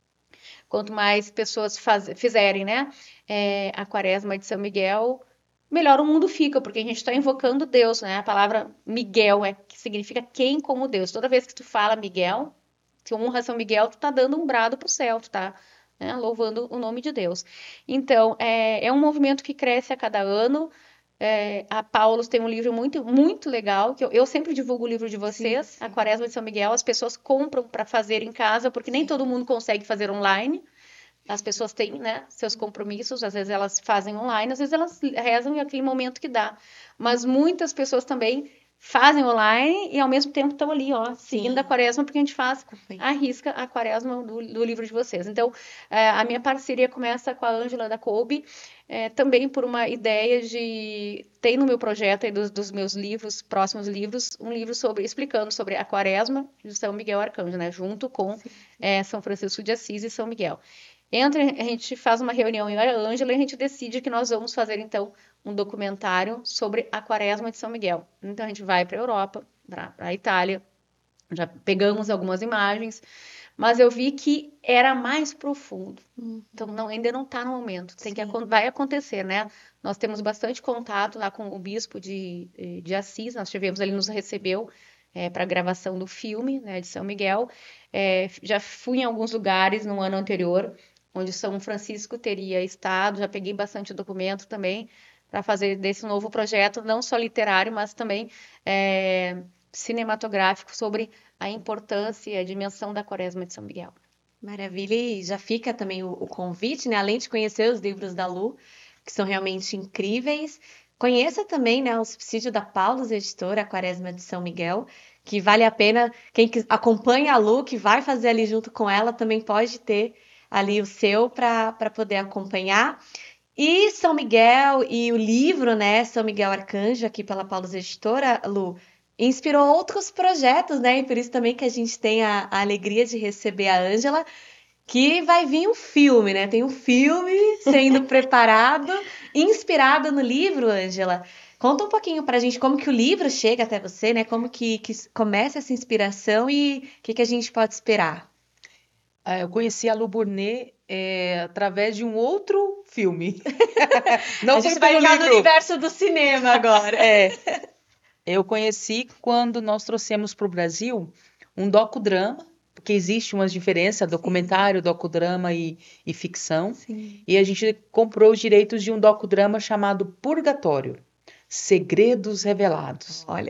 quanto mais pessoas faz, fizerem, né, é, a Quaresma de São Miguel, melhor o mundo fica, porque a gente está invocando Deus, né? A palavra Miguel é que significa quem como Deus. Toda vez que tu fala Miguel, tu honra São Miguel, tu tá dando um brado pro céu, tu tá, né, louvando o nome de Deus. Então, é, é um movimento que cresce a cada ano. É, a Paulus tem um livro muito, muito legal, que eu, eu sempre divulgo o livro de vocês, Sim, sim. a Quaresma de São Miguel. As pessoas compram para fazer em casa, porque nem todo mundo consegue fazer online. As pessoas têm, né, seus compromissos, às vezes elas fazem online, às vezes elas rezam em aquele momento que dá. Mas muitas pessoas também fazem online e ao mesmo tempo estão ali, ó, seguindo Sim. a Quaresma, porque a gente faz, Acompanho. arrisca a Quaresma do, do livro de vocês. Então, é, a minha parceria começa com a Ângela da Kolbe, é, também por uma ideia de... Tem no meu projeto aí dos, dos meus livros, próximos livros, um livro sobre explicando sobre a Quaresma de São Miguel Arcanjo, né, junto com Sim. é, São Francisco de Assis e São Miguel. Entra, a gente faz uma reunião em a Ângela e a gente decide que nós vamos fazer, então, um documentário sobre a Quaresma de São Miguel. Então, a gente vai para a Europa, para a Itália, já pegamos algumas imagens, mas eu vi que era mais profundo. Hum, Então, não, ainda não está no momento. Tem que, Sim. acon- vai acontecer, né? Nós temos bastante contato lá com o bispo de, de Assis, nós tivemos, ele nos recebeu para a gravação do filme, né, de São Miguel. É, já fui em alguns lugares no ano anterior, onde São Francisco teria estado, já peguei bastante documento também para fazer desse novo projeto, não só literário, mas também é, cinematográfico, sobre a importância e a dimensão da Quaresma de São Miguel. Maravilha, e já fica também o, o convite, né? Além de conhecer os livros da Lu, que são realmente incríveis, conheça também, né, o subsídio da Paulus Editora, a Quaresma de São Miguel, que vale a pena, quem quis- acompanha a Lu, que vai fazer ali junto com ela, também pode ter ali o seu para para poder acompanhar. E São Miguel e o livro, né, São Miguel Arcanjo, aqui pela Paulus Editora, Lu, inspirou outros projetos, né? E por isso também que a gente tem a, a alegria de receber a Ângela, que vai vir um filme, né? Tem um filme sendo preparado, inspirado no livro, Ângela. Conta um pouquinho pra gente como que o livro chega até você, né? Como que, que começa essa inspiração e o que, que a gente pode esperar. Ah, eu conheci a Lu Burnet é, através de um outro filme. Não a foi gente vai pelo entrar no livro. universo do cinema agora. É, eu conheci quando nós trouxemos para o Brasil um docudrama, porque existe umas diferenças, documentário, docudrama e, e ficção. Sim. E a gente comprou os direitos de um docudrama chamado Purgatório, Segredos Revelados. Olha,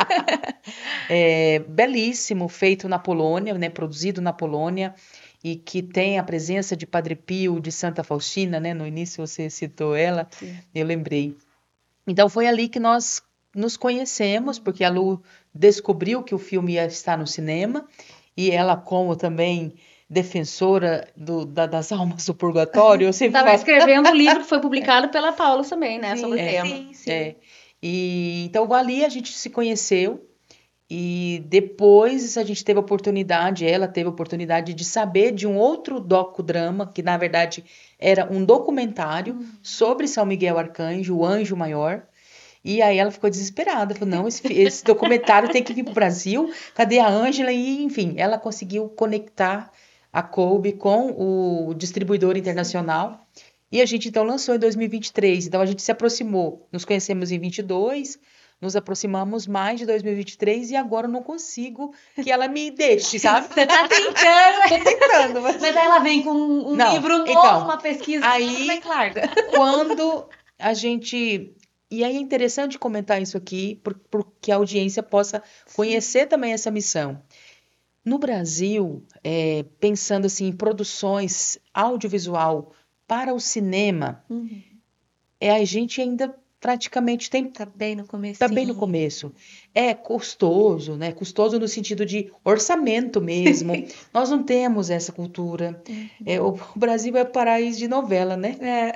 É belíssimo, feito na Polônia, né, produzido na Polônia, e que tem a presença de Padre Pio, de Santa Faustina, né? No início você citou ela, Sim. eu lembrei. Então foi ali que nós nos conhecemos, porque a Lu descobriu que o filme ia estar no cinema, e ela, como também defensora do, da- das almas do purgatório, eu sempre Estava falo. escrevendo um livro que foi publicado pela Paula também, né, sobre o sim, tema. sim, sim. É, e então ali a gente se conheceu. E depois a gente teve a oportunidade, ela teve a oportunidade de saber de um outro docudrama, que na verdade era um documentário sobre São Miguel Arcanjo, o Anjo Maior. E aí ela ficou desesperada, falou, não, esse, fi- esse documentário tem que vir para o Brasil, cadê a Ângela? E enfim, ela conseguiu conectar a Kolbe com o distribuidor internacional. E a gente então lançou em dois mil e vinte e três, então a gente se aproximou, nos conhecemos em vinte e dois, nos aproximamos mais de dois mil e vinte e três e agora eu não consigo que ela me deixe, sabe? Você tá tentando, Tô tentando, mas... mas aí ela vem com um Não, livro novo, então, uma pesquisa, aí- como é que larga? Quando a gente... E aí é interessante comentar isso aqui, por- porque a audiência possa conhecer também essa missão. No Brasil, é, pensando assim em produções audiovisual para o cinema, Uhum. é, a gente ainda praticamente tem Tá bem no começo. tá bem no começo. É custoso, né? Custoso no sentido de orçamento mesmo. Nós não temos essa cultura. É, o, o Brasil é paraíso de novela, né? É.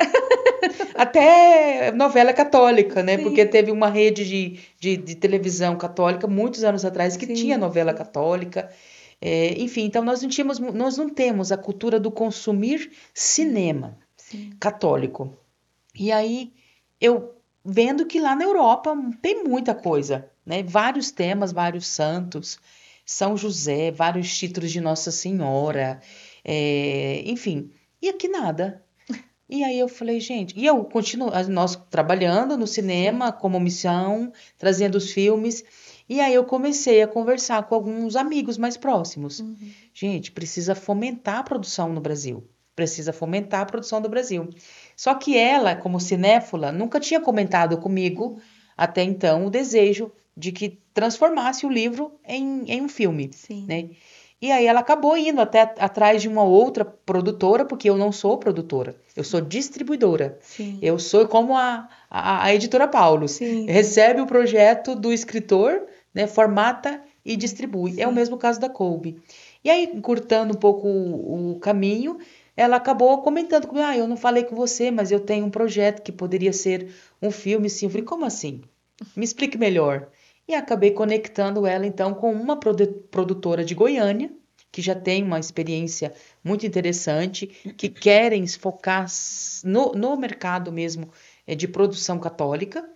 Até novela católica, né? Sim. Porque teve uma rede de, de, de televisão católica muitos anos atrás que Sim, tinha novela sim. católica. É, enfim, então nós não tínhamos, nós não temos a cultura do consumir cinema Sim. católico. E aí eu vendo que lá na Europa tem muita coisa, né? Vários temas, vários santos, São José, vários títulos de Nossa Senhora, é, enfim. E aqui nada. E aí eu falei, gente, e eu continuo, nós trabalhando no cinema como missão, trazendo os filmes, e aí eu comecei a conversar com alguns amigos mais próximos. Uhum. Gente, precisa fomentar a produção no Brasil. Precisa fomentar a produção do Brasil. Só que ela, como cinéfila, nunca tinha comentado comigo até então o desejo de que transformasse o livro em, em um filme, Sim. né? E aí ela acabou indo até atrás de uma outra produtora, porque eu não sou produtora, eu sou distribuidora. Sim. Eu sou como a, a, a editora Paulus. Sim. Recebe o projeto do escritor, né, formata e distribui. Sim. É o mesmo caso da Colby. E aí, encurtando um pouco o, o caminho, ela acabou comentando comigo, ah, eu não falei com você, mas eu tenho um projeto que poderia ser um filme, sim. Eu falei, como assim? Me explique melhor. E acabei conectando ela, então, com uma produ- produtora de Goiânia, que já tem uma experiência muito interessante, que querem focar no, no mercado mesmo eh, de produção católica.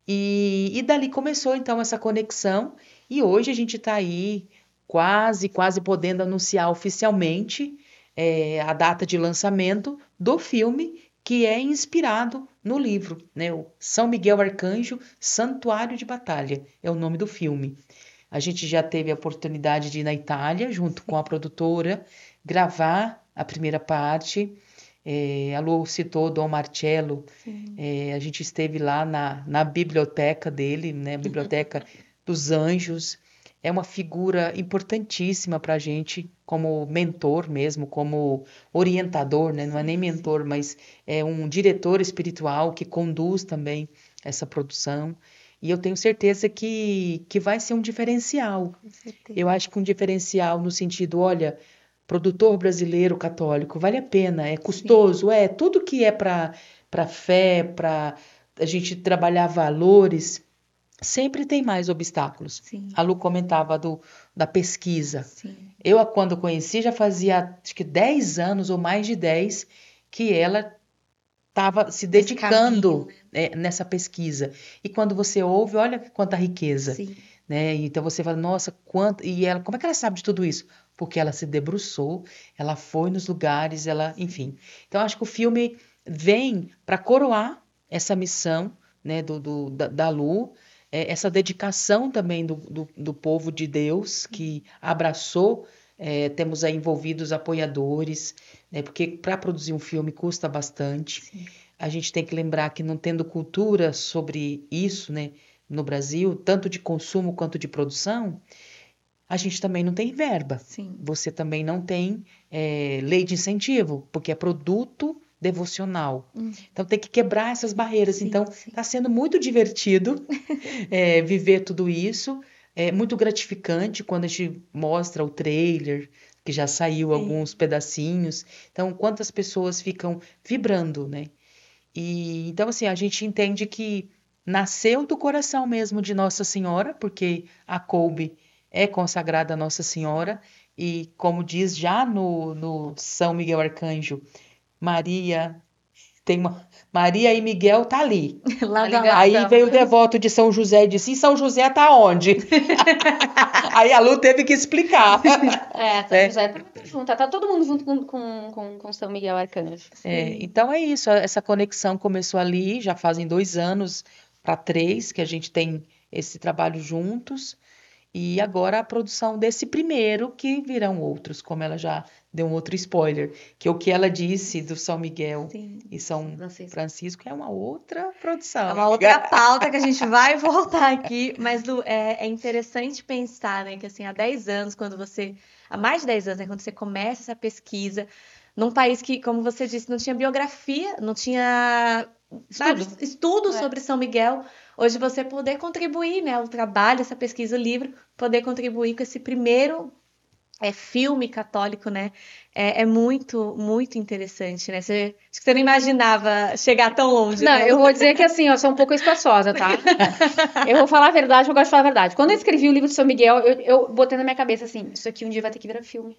E, e dali começou, então, essa conexão. E hoje a gente está aí quase, quase podendo anunciar oficialmente eh, a data de lançamento do filme, que é inspirado no livro, né? O São Miguel Arcanjo, Santuário de Batalha, é o nome do filme. A gente já teve a oportunidade de ir na Itália, junto com a produtora, gravar a primeira parte. É, a Lu citou Dom Marcello. É, a gente esteve lá na, na biblioteca dele, né? Biblioteca dos Anjos. É uma figura importantíssima para a gente, como mentor mesmo, como orientador, né? Não é nem mentor, mas é um diretor espiritual que conduz também essa produção. E eu tenho certeza que, que vai ser um diferencial. Com certeza. Eu acho que um diferencial no sentido, olha, produtor brasileiro católico, vale a pena, é custoso, é tudo que é para para fé, para a gente trabalhar valores, sempre tem mais obstáculos. Sim. A Lu comentava do, da pesquisa. Sim. Eu, quando conheci, já fazia acho que dez anos ou mais de dez que ela estava se Nesse dedicando caminho, é, nessa pesquisa. E quando você ouve, olha quanta riqueza. Sim. Né? Então você fala, nossa, quanto. E ela, como é que ela sabe de tudo isso? Porque ela se debruçou, ela foi nos lugares, ela, enfim. Então acho que o filme vem para coroar essa missão, né, do, do da, da Lu, é, essa dedicação também do, do, do povo de Deus que abraçou. É, temos aí envolvidos apoiadores, né, porque para produzir um filme custa bastante. Sim. A gente tem que lembrar que não tendo cultura sobre isso, né, no Brasil, tanto de consumo quanto de produção, a gente também não tem verba. Sim. Você também não tem é, lei de incentivo, porque é produto devocional. Hum. Então tem que quebrar essas barreiras. Sim, Então sim. está sendo muito divertido é, viver tudo isso. É muito gratificante quando a gente mostra o trailer, que já saiu Sim. alguns pedacinhos. Então, quantas pessoas ficam vibrando, né? E então, assim, a gente entende que nasceu do coração mesmo de Nossa Senhora, porque a Colby é consagrada a Nossa Senhora, e como diz já no, no São Miguel Arcanjo, Maria tem uma Maria e Miguel tá ali. Lado Tá a ligado? lado. Aí veio o devoto de São José e disse: e São José tá onde? Aí a Lu teve que explicar. É, São É. José tá junto, tá todo mundo junto com, com, com, com São Miguel Arcanjo. É, então é isso, essa conexão começou ali, já fazem dois anos para três que a gente tem esse trabalho juntos. E agora a produção desse primeiro, que virão outros, como ela já deu um outro spoiler, que o que ela disse do São Miguel Sim. e São Francisco. Francisco é uma outra produção. É uma outra pauta que a gente vai voltar aqui, mas Lu, é, é interessante pensar, né, que assim, há dez anos, quando você, há mais de dez anos, né, quando você começa essa pesquisa, num país que, como você disse, não tinha biografia, não tinha vários estudos É. sobre São Miguel, hoje você poder contribuir, né, o trabalho, essa pesquisa, o livro, poder contribuir com esse primeiro é, filme católico, né, é, é muito, muito interessante, né, você, acho que você não imaginava chegar tão longe, Não, né? eu vou dizer que assim, eu sou um pouco espaçosa, tá? Eu vou falar a verdade, eu gosto de falar a verdade. Quando eu escrevi o livro de São Miguel, eu, eu botei na minha cabeça assim, isso aqui um dia vai ter que virar filme.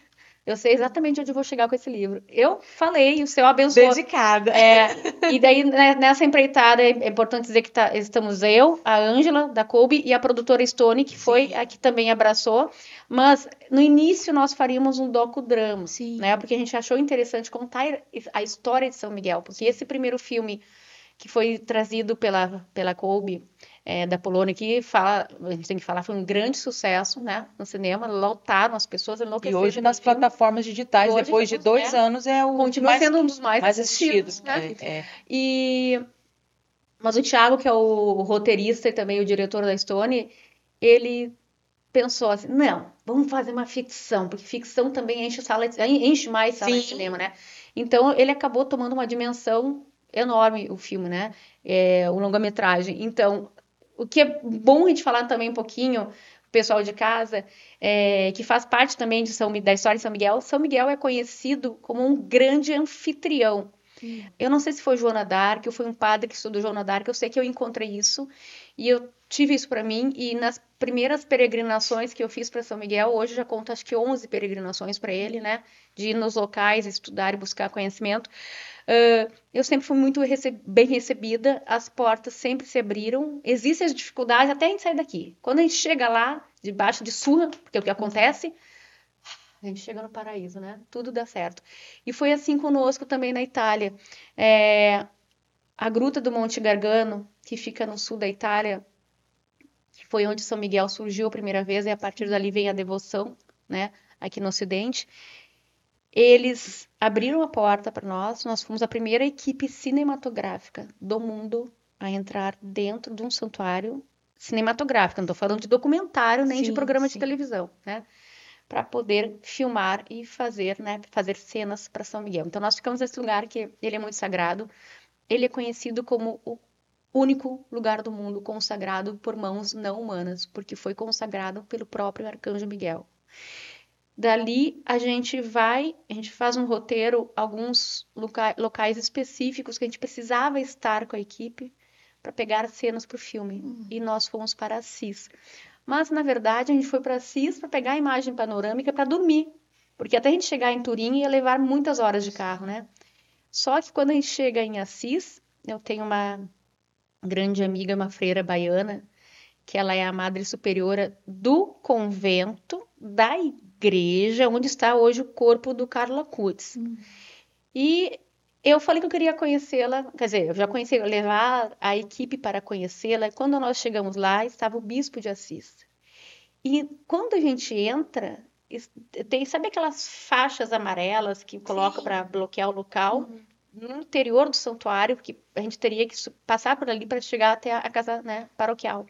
Eu sei exatamente onde eu vou chegar com esse livro. Eu falei, o céu abençoou. Dedicada. É, e daí, né, nessa empreitada, é importante dizer que tá, estamos eu, a Ângela, da Colby, e a produtora Stone, que foi Sim. a que também abraçou. Mas, no início, nós faríamos um docudrama, Sim. né? Porque a gente achou interessante contar a história de São Miguel. Porque esse primeiro filme que foi trazido pela, pela Colby, é, da Polônia, que fala, a gente tem que falar, foi um grande sucesso, né, no cinema, lotaram as pessoas, E enlouqueceram. hoje nas pelo filme. plataformas digitais, Hoje depois de temos, dois né, anos, é o Continua mais, sendo um dos mais, mais assistidos, assistido. né? É, é. E... Mas o Thiago, que é o roteirista e também o diretor da Stone, ele pensou assim, não, vamos fazer uma ficção, porque ficção também enche, sala de, enche mais sala Sim. de cinema, né? Então, ele acabou tomando uma dimensão enorme, o filme, né? É, o longa-metragem. Então, o que é bom a gente falar também um pouquinho, o pessoal de casa, é, que faz parte também de São, da história de São Miguel, São Miguel é conhecido como um grande anfitrião. Hum. Eu não sei se foi Joana d'Arc ou foi um padre que estudou Joana d'Arc, eu sei que eu encontrei isso e eu tive isso para mim, e nas primeiras peregrinações que eu fiz para São Miguel, hoje já conto acho que onze peregrinações para ele, né, de ir nos locais, estudar e buscar conhecimento. Uh, eu sempre fui muito rece- bem recebida, as portas sempre se abriram, existem as dificuldades até a gente sair daqui. Quando a gente chega lá, debaixo de surra, porque é o que acontece, a gente chega no paraíso, né? Tudo dá certo. E foi assim conosco também na Itália. É, a Gruta do Monte Gargano, que fica no sul da Itália, que foi onde São Miguel surgiu a primeira vez, e a partir dali vem a devoção, né? Aqui no Ocidente. Eles abriram a porta para nós, nós fomos a primeira equipe cinematográfica do mundo a entrar dentro de um santuário cinematográfico. Não estou falando de documentário nem Sim, de programa sim. de televisão, né? Para poder filmar e fazer, né, fazer cenas para São Miguel. Então nós ficamos nesse lugar que ele é muito sagrado. Ele é conhecido como o único lugar do mundo consagrado por mãos não humanas, porque foi consagrado pelo próprio Arcanjo Miguel. Dali a gente vai, a gente faz um roteiro, alguns loca locais específicos que a gente precisava estar com a equipe para pegar cenas para o filme. Uhum. E nós fomos para Assis. Mas, na verdade, a gente foi para Assis para pegar a imagem panorâmica para dormir. Porque até a gente chegar em Turim ia levar muitas horas de carro, né? Só que quando a gente chega em Assis, eu tenho uma grande amiga, uma freira baiana, que ela é a madre superiora do convento, da igreja, onde está hoje o corpo do Carlo Acutis. Hum. E eu falei que eu queria conhecê-la, quer dizer, eu já conheci, levar a equipe para conhecê-la, e quando nós chegamos lá, estava o bispo de Assis. E quando a gente entra, tem, sabe aquelas faixas amarelas que colocam para bloquear o local? Uhum. No interior do santuário, porque a gente teria que passar por ali para chegar até a casa, né, paroquial.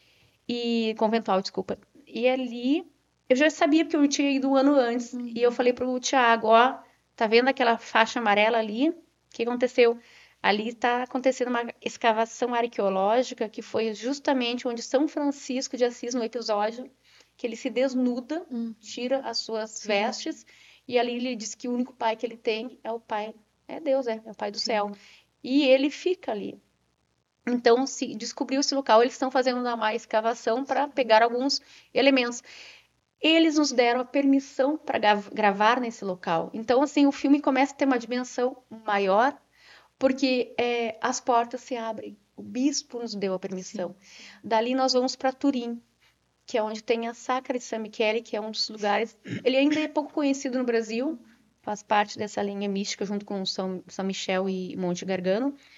E conventual, desculpa. E ali, eu já sabia porque eu tinha ido um ano antes. Uhum. E eu falei pro Thiago, ó, tá vendo aquela faixa amarela ali? O que aconteceu? Ali está acontecendo uma escavação arqueológica que foi justamente onde São Francisco de Assis, no episódio, que ele se desnuda, uhum. tira as suas Sim. vestes, e ali ele diz que o único pai que ele tem é o pai, é Deus, é, é o pai do Sim. céu. E ele fica ali. Então, se descobriu esse local, eles estão fazendo uma escavação para pegar alguns elementos. Eles nos deram a permissão para gravar nesse local. Então, assim, o filme começa a ter uma dimensão maior, porque é, as portas se abrem. O bispo nos deu a permissão. Sim. Dali nós vamos para Turim, que é onde tem a Sacra de San Michele, que é um dos lugares... Ele ainda é pouco conhecido no Brasil, faz parte dessa linha mística junto com São, São Michel e Monte Gargano.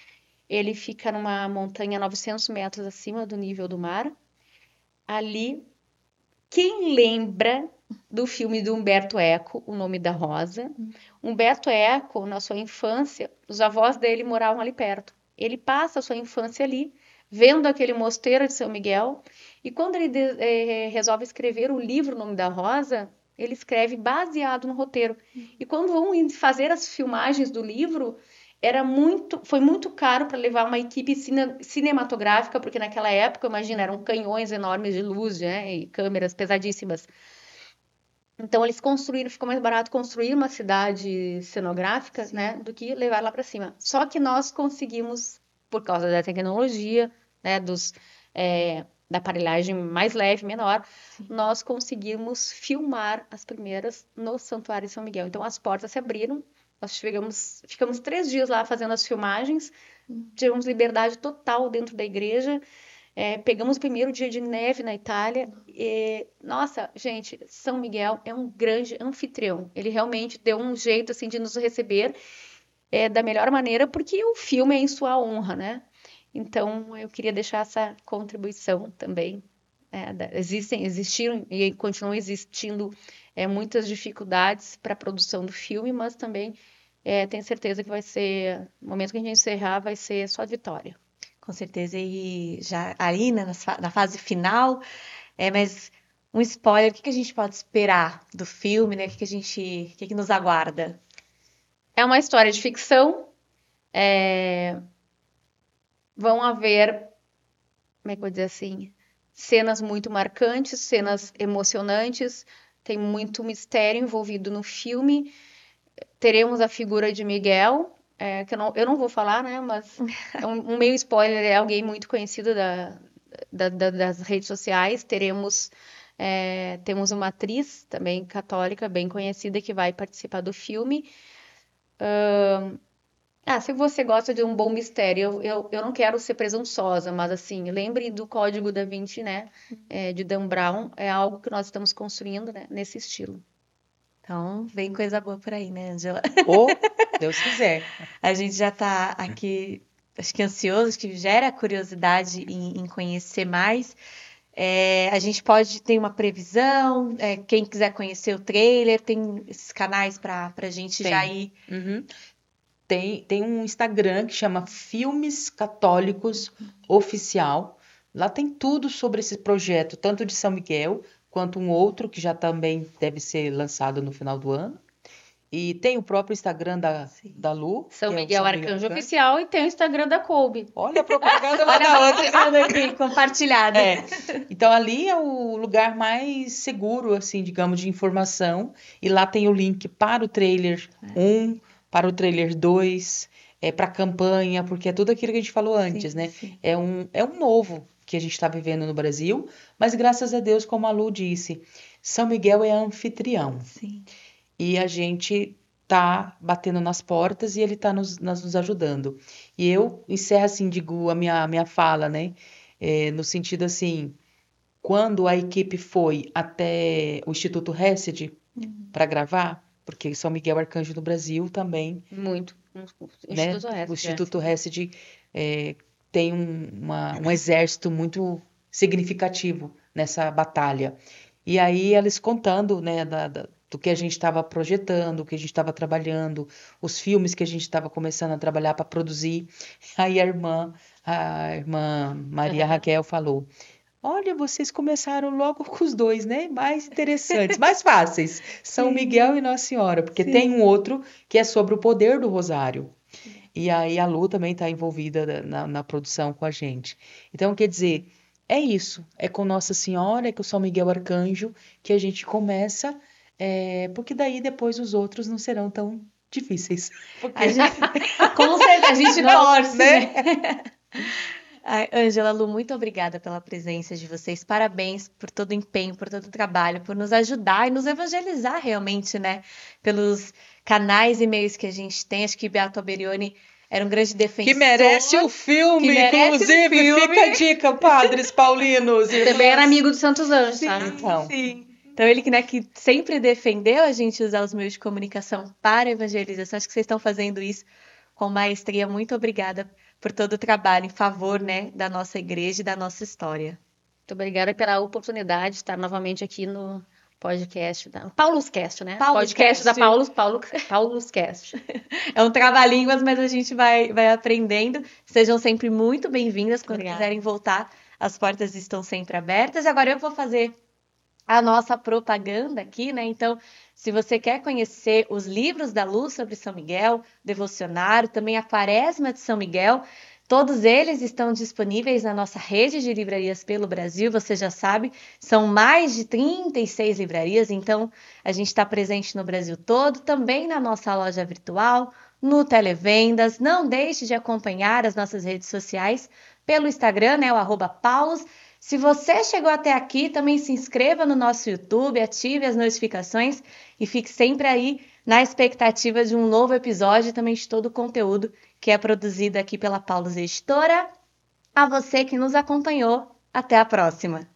Ele fica numa montanha novecentos metros acima do nível do mar. Ali, quem lembra do filme do Humberto Eco, O Nome da Rosa? Humberto Eco, na sua infância, os avós dele moravam ali perto. Ele passa a sua infância ali, vendo aquele mosteiro de São Miguel, e quando ele de- eh, resolve escrever o livro O Nome da Rosa, ele escreve baseado no roteiro. E quando vão in- fazer as filmagens do livro, era muito, foi muito caro para levar uma equipe cine- cinematográfica, porque naquela época, imagina, eram canhões enormes de luz, né, e câmeras pesadíssimas. Então eles construíram, ficou mais barato construir uma cidade cenográfica, Sim. né, do que levar lá para cima. Só que nós conseguimos, por causa da tecnologia, né, dos, é, da aparelhagem mais leve, menor, Sim. nós conseguimos filmar as primeiras no Santuário de São Miguel. Então as portas se abriram, nós chegamos, ficamos três dias lá fazendo as filmagens, tivemos liberdade total dentro da igreja. É, pegamos o primeiro dia de neve na Itália. E, nossa, gente, São Miguel é um grande anfitrião. Ele realmente deu um jeito assim de nos receber é, da melhor maneira, porque o filme é em sua honra, né? Então, eu queria deixar essa contribuição também. É, da- existem, existiram e continuam existindo é, muitas dificuldades para a produção do filme, mas também é, tenho certeza que vai ser, no momento que a gente encerrar, vai ser só vitória. Com certeza, e já aí, né, na fa- na fase final, é, mas um spoiler, o que que a gente pode esperar do filme, né? O que que a gente, o que que nos aguarda? É uma história de ficção. é, Vão haver, como é que eu vou dizer assim, cenas muito marcantes, cenas emocionantes. Tem muito mistério envolvido no filme. Teremos a figura de Miguel, é, que eu não, eu não vou falar, né? Mas é um, um meio spoiler, é alguém muito conhecido da, da- da- das redes sociais. Teremos, é, temos uma atriz também católica, bem conhecida, que vai participar do filme. Ah, se você gosta de um bom mistério, eu, eu, eu não quero ser presunçosa, mas assim, lembre do Código da Vinci, né? É, de Dan Brown, é algo que nós estamos construindo, né? Nesse estilo. Então, vem coisa boa por aí, né, Angela? Ou, Deus quiser. A gente já tá aqui, acho que ansioso, acho que gera curiosidade em, em conhecer mais. É, a gente pode ter uma previsão, é, quem quiser conhecer o trailer, tem esses canais para a gente já Tem. ir. Uhum. Tem, tem um Instagram que chama Filmes Católicos Oficial. Lá tem tudo sobre esse projeto, tanto de São Miguel, quanto um outro que já também deve ser lançado no final do ano. E tem o próprio Instagram da, Sim. da Lu, São que é o Miguel São Miguel Arcanjo Arcanjo. Oficial e tem o Instagram da Colby. Olha a propaganda uma Olha da a outra. propaganda aqui, compartilhada. É. Então ali é o lugar mais seguro, assim, digamos, de informação. E lá tem o link para o trailer um, para o trailer dois, é, para a campanha, porque é tudo aquilo que a gente falou antes, Sim, né? sim. É um, é um novo que a gente está vivendo no Brasil, mas graças a Deus, como a Lu disse, São Miguel é anfitrião. Sim. E a gente tá batendo nas portas e ele tá nos, nas- nos ajudando. E eu encerro assim, digo, a minha, minha fala, né? É, no sentido assim, quando a equipe foi até o Instituto Hesed para gravar, porque São Miguel Arcanjo no Brasil também, Muito. né? Instituto O Hesed. Instituto Hesed é, tem um, uma- um exército muito significativo nessa batalha. E aí eles contando, né, da- da- do que a gente estava projetando, o que a gente estava trabalhando, os filmes que a gente estava começando a trabalhar para produzir. Aí a irmã, a irmã Maria Raquel falou: Olha, vocês começaram logo com os dois, né? Mais interessantes, mais fáceis. São Miguel e Nossa Senhora, porque tem um outro que é sobre o poder do rosário. E aí a Lu também está envolvida na, na produção com a gente. Então, quer dizer, é isso. É com Nossa Senhora, é com São Miguel Arcanjo que a gente começa, é, porque daí depois os outros não serão tão difíceis. Porque, A gente, com certeza, a gente torce, né? Ai, Ângela, Lu, muito obrigada pela presença de vocês. Parabéns por todo o empenho, por todo o trabalho, por nos ajudar e nos evangelizar realmente, né? Pelos canais e meios que a gente tem. Acho que Beato Alberione era um grande defensor. que merece o filme, que merece inclusive, o filme. fica a dica, padres paulinos. Também era irmãs. amigo dos Santos Anjos, Sim, tá? Então. sim. Então, ele que, né, que sempre defendeu a gente usar os meios de comunicação para evangelização. Acho que vocês estão fazendo isso com maestria. Muito obrigada por todo o trabalho em favor, né, da nossa igreja e da nossa história. Muito obrigada pela oportunidade de estar novamente aqui no podcast da Paulus Cast, né? Paulus podcast Cast. da Paulus, Paulo, Paulus Cast. É um trava-línguas, mas a gente vai, vai aprendendo. Sejam sempre muito bem-vindas. Quando Obrigada. quiserem voltar, as portas estão sempre abertas. Agora eu vou fazer a nossa propaganda aqui, né? Então, se você quer conhecer os livros da Luz sobre São Miguel, Devocionário, também a Quaresma de São Miguel, todos eles estão disponíveis na nossa rede de livrarias pelo Brasil. Você já sabe, são mais de trinta e seis livrarias, então a gente está presente no Brasil todo, também na nossa loja virtual, no Televendas. Não deixe de acompanhar as nossas redes sociais pelo Instagram, né? O arroba Paulos. Se você chegou até aqui, também se inscreva no nosso YouTube, ative as notificações e fique sempre aí na expectativa de um novo episódio e também de todo o conteúdo que é produzido aqui pela Paulus Editora. A você que nos acompanhou, até a próxima!